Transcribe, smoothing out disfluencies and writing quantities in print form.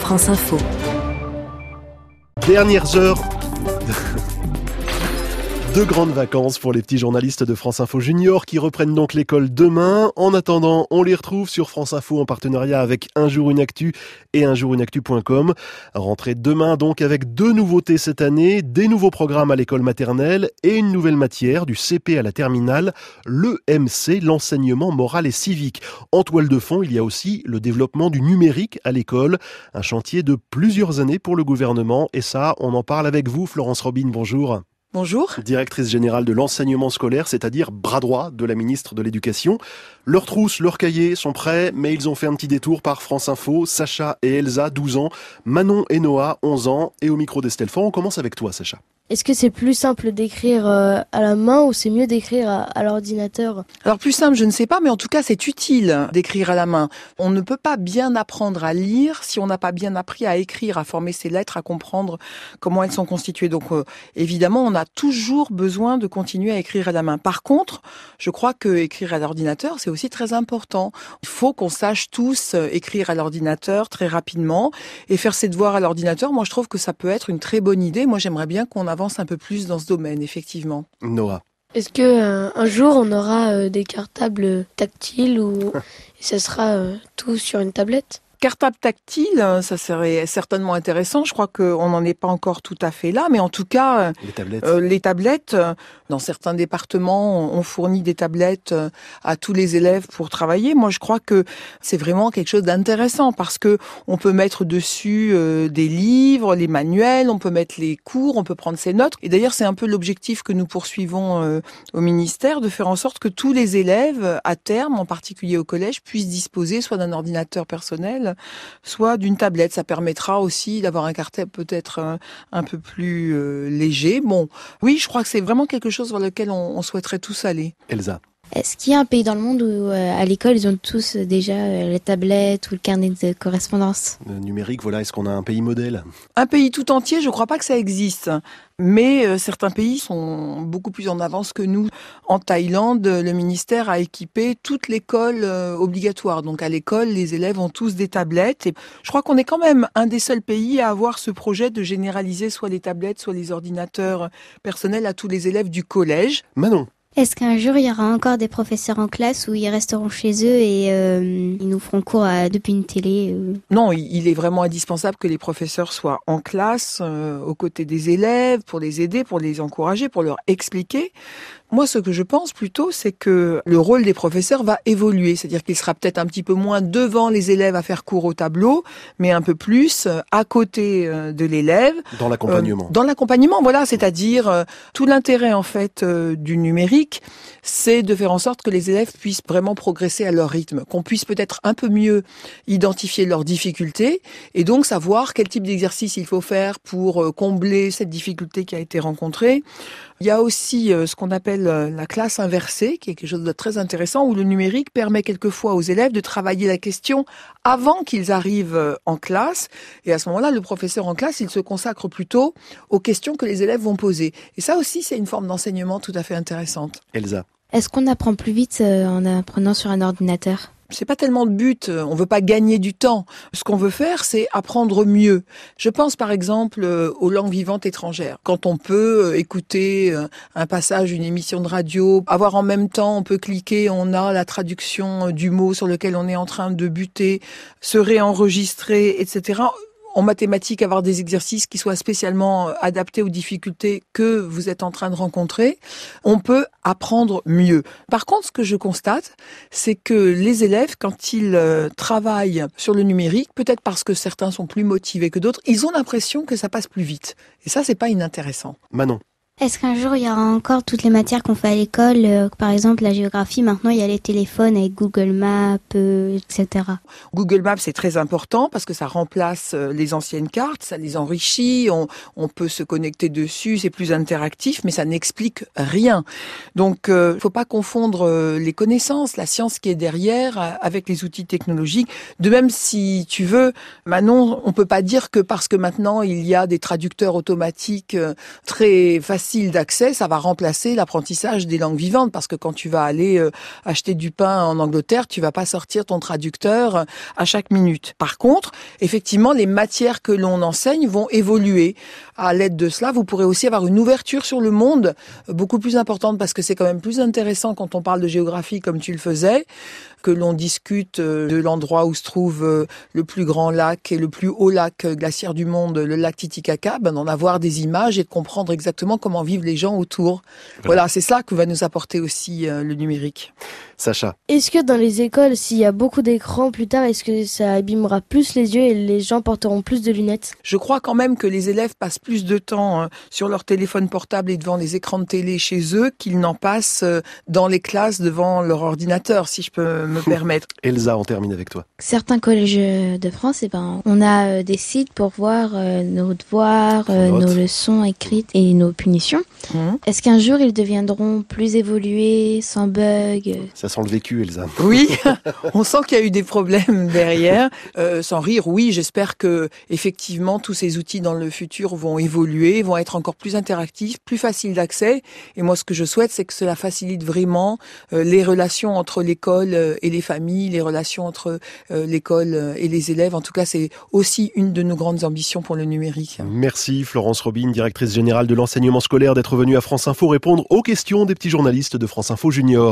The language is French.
France Info. Dernières heures de grandes vacances pour les petits journalistes de France Info Junior qui reprennent donc l'école demain. En attendant, on les retrouve sur France Info en partenariat avec Un Jour Une Actu et unjourunactu.com. Rentrée demain donc avec 2 nouveautés cette année, des nouveaux programmes à l'école maternelle et une nouvelle matière du CP à la terminale, l'EMC, l'enseignement moral et civique. En toile de fond, il y a aussi le développement du numérique à l'école, un chantier de plusieurs années pour le gouvernement et ça, on en parle avec vous, Florence Robin, bonjour. Bonjour. Directrice générale de l'enseignement scolaire, c'est-à-dire bras droit de la ministre de l'Éducation. Leurs trousses, leurs cahiers sont prêts, mais ils ont fait un petit détour par France Info. Sacha et Elsa, 12 ans, Manon et Noah, 11 ans, et au micro d'Estelle Fort. On commence avec toi, Sacha. Est-ce que c'est plus simple d'écrire à la main ou c'est mieux d'écrire à l'ordinateur ? Alors plus simple, je ne sais pas, mais en tout cas c'est utile d'écrire à la main. On ne peut pas bien apprendre à lire si on n'a pas bien appris à écrire, à former ses lettres, à comprendre comment elles sont constituées. Donc évidemment, on a toujours besoin de continuer à écrire à la main. Par contre, je crois que écrire à l'ordinateur, c'est aussi très important. Il faut qu'on sache tous écrire à l'ordinateur très rapidement et faire ses devoirs à l'ordinateur. Moi, je trouve que ça peut être une très bonne idée. Moi, j'aimerais bien qu'on avance un peu plus dans ce domaine, effectivement. Noah. Est-ce que un jour on aura des cartables tactiles ou ça sera tout sur une tablette ? Cartable tactile, ça serait certainement intéressant. Je crois qu'on n'en est pas encore tout à fait là, mais en tout cas, les tablettes, dans certains départements, on fournit des tablettes à tous les élèves pour travailler. Moi, je crois que c'est vraiment quelque chose d'intéressant parce que on peut mettre dessus des livres, les manuels, on peut mettre les cours, on peut prendre ses notes. Et d'ailleurs, c'est un peu l'objectif que nous poursuivons au ministère, de faire en sorte que tous les élèves, à terme, en particulier au collège, puissent disposer soit d'un ordinateur personnel, soit d'une tablette. Ça permettra aussi d'avoir un cartable peut-être un peu plus léger. Bon, oui, je crois que c'est vraiment quelque chose vers lequel on souhaiterait tous aller. Elsa. Est-ce qu'il y a un pays dans le monde où à l'école ils ont tous déjà la tablette ou le carnet de correspondance ? Le numérique, voilà, est-ce qu'on a un pays modèle ? Un pays tout entier, je ne crois pas que ça existe. Mais certains pays sont beaucoup plus en avance que nous. En Thaïlande, le ministère a équipé toute l'école obligatoire. Donc à l'école, les élèves ont tous des tablettes. Et je crois qu'on est quand même un des seuls pays à avoir ce projet de généraliser soit les tablettes, soit les ordinateurs personnels à tous les élèves du collège. Manon. Est-ce qu'un jour il y aura encore des professeurs en classe où ils resteront chez eux et ils nous feront cours depuis une télé Non, il est vraiment indispensable que les professeurs soient en classe, aux côtés des élèves, pour les aider, pour les encourager, pour leur expliquer. Moi, ce que je pense plutôt, c'est que le rôle des professeurs va évoluer. C'est-à-dire qu'il sera peut-être un petit peu moins devant les élèves à faire cours au tableau, mais un peu plus à côté de l'élève. Dans l'accompagnement. Dans l'accompagnement, voilà. C'est-à-dire, tout l'intérêt, en fait, du numérique, c'est de faire en sorte que les élèves puissent vraiment progresser à leur rythme. Qu'on puisse peut-être un peu mieux identifier leurs difficultés et donc savoir quel type d'exercice il faut faire pour combler cette difficulté qui a été rencontrée. Il y a aussi ce qu'on appelle la classe inversée, qui est quelque chose de très intéressant, où le numérique permet quelquefois aux élèves de travailler la question avant qu'ils arrivent en classe. Et à ce moment-là, le professeur en classe, il se consacre plutôt aux questions que les élèves vont poser. Et ça aussi, c'est une forme d'enseignement tout à fait intéressante. Elsa. Est-ce qu'on apprend plus vite en apprenant sur un ordinateur ? C'est pas tellement le but, on veut pas gagner du temps. Ce qu'on veut faire, c'est apprendre mieux. Je pense par exemple aux langues vivantes étrangères. Quand on peut écouter un passage d'une émission de radio, avoir en même temps, on peut cliquer, on a la traduction du mot sur lequel on est en train de buter, se réenregistrer, etc. En mathématiques, avoir des exercices qui soient spécialement adaptés aux difficultés que vous êtes en train de rencontrer, on peut apprendre mieux. Par contre, ce que je constate, c'est que les élèves, quand ils travaillent sur le numérique, peut-être parce que certains sont plus motivés que d'autres, ils ont l'impression que ça passe plus vite. Et ça, c'est pas inintéressant. Manon. Est-ce qu'un jour il y aura encore toutes les matières qu'on fait à l'école, par exemple la géographie, maintenant il y a les téléphones avec Google Maps, etc. Google Maps c'est très important parce que ça remplace les anciennes cartes, ça les enrichit, on peut se connecter dessus, c'est plus interactif, mais ça n'explique rien. Donc faut pas confondre les connaissances, la science qui est derrière avec les outils technologiques. De même si tu veux, Manon, on peut pas dire que parce que maintenant il y a des traducteurs automatiques très faciles facile d'accès, ça va remplacer l'apprentissage des langues vivantes, parce que quand tu vas aller acheter du pain en Angleterre, tu vas pas sortir ton traducteur à chaque minute. Par contre, effectivement, les matières que l'on enseigne vont évoluer. À l'aide de cela, vous pourrez aussi avoir une ouverture sur le monde beaucoup plus importante, parce que c'est quand même plus intéressant quand on parle de géographie comme tu le faisais, que l'on discute de l'endroit où se trouve le plus grand lac et le plus haut lac glaciaire du monde, le lac Titicaca, d'en avoir des images et de comprendre exactement comment vivent les gens autour. Voilà, c'est ça que va nous apporter aussi le numérique. Sacha. Est-ce que dans les écoles, s'il y a beaucoup d'écrans plus tard, est-ce que ça abîmera plus les yeux et les gens porteront plus de lunettes? Je crois quand même que les élèves passent plus de temps sur leur téléphone portable et devant les écrans de télé chez eux qu'ils n'en passent dans les classes devant leur ordinateur, si je peux me permettre. Elsa, on termine avec toi. Certains collèges de France, on a des sites pour voir nos devoirs, nos leçons écrites et nos punitions. Est-ce qu'un jour ils deviendront plus évolués, sans bugs? Ça sent le vécu, Elsa. Oui, on sent qu'il y a eu des problèmes derrière. Sans rire, oui, j'espère que effectivement tous ces outils dans le futur vont évoluer, vont être encore plus interactifs, plus faciles d'accès. Et moi, ce que je souhaite, c'est que cela facilite vraiment les relations entre l'école et les familles, les relations entre l'école et les élèves. En tout cas, c'est aussi une de nos grandes ambitions pour le numérique. Merci Florence Robine, directrice générale de l'enseignement scolaire, d'être venue à France Info répondre aux questions des petits journalistes de France Info Junior.